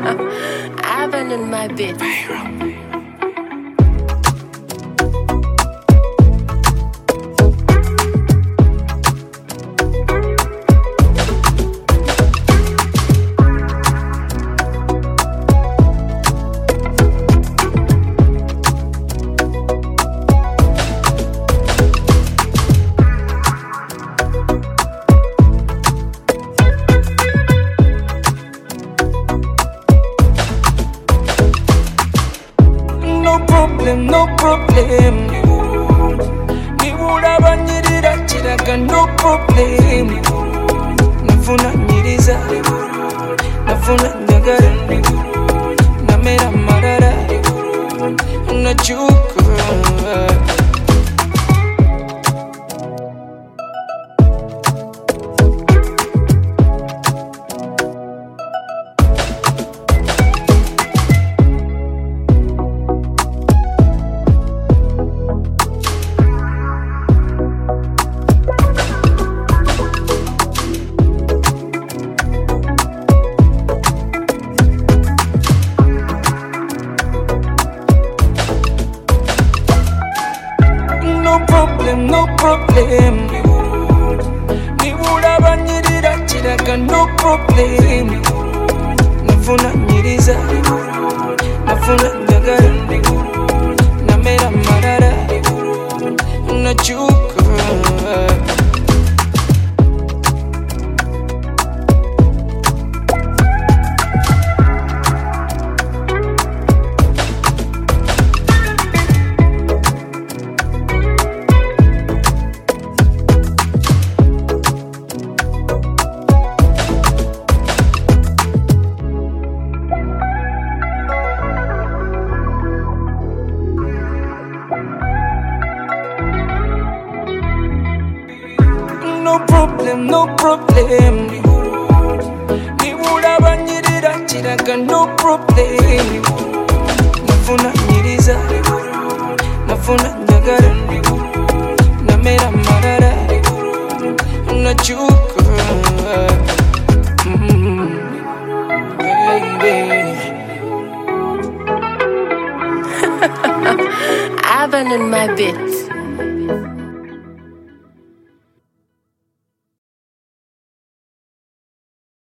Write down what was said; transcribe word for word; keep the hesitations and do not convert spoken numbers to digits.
I've been in my bed. No problem. Nibura banyirira kiraga no problem. Nafuna nyiriza, nafuna nyagara, namera marara, unachuka. No problem, no problem. Nibura banyirira kiraga no problem. Nafuna nyiriza, nafuna nyagara, namera marara, unachuka. No problem, no problem. Nibura banyirira kiraga no problem. Nafuna nyiriza, nafuna nyagara, namera marara, unachuka. Mm, baby. I've been in my bed.